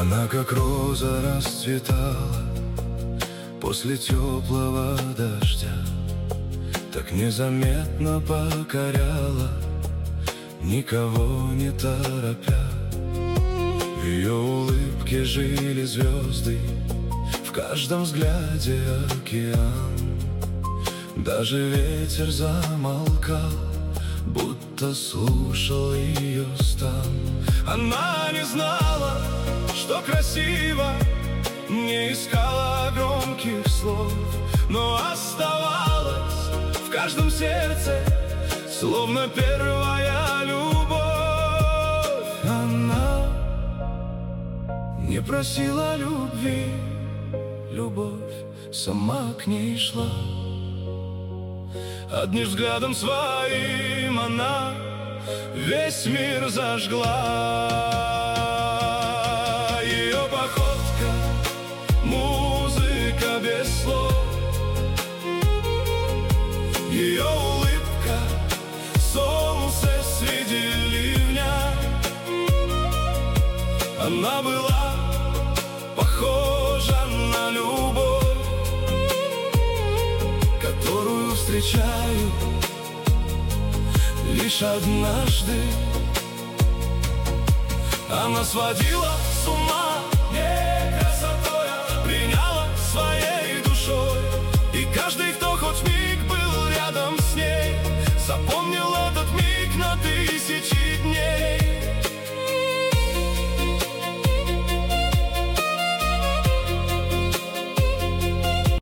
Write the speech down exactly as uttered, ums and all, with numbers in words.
Она как роза расцветала после теплого дождя, так незаметно покоряла, никого не торопя. В ее улыбке жили звезды, в каждом взгляде океан. Даже ветер замолкал, будто слушал ее стон. Она не знала, что красиво, не искала громких слов, но оставалась в каждом сердце, словно первая любовь. Она не просила любви, любовь сама к ней шла. Одним взглядом своим она весь мир зажгла. Ее походка, музыка без слов, ее улыбка, солнце среди ливня. Она была похожа на любовь, которую встречаю лишь однажды. Она сводила с ума не красотой, а приняла своей душой. И каждый, кто хоть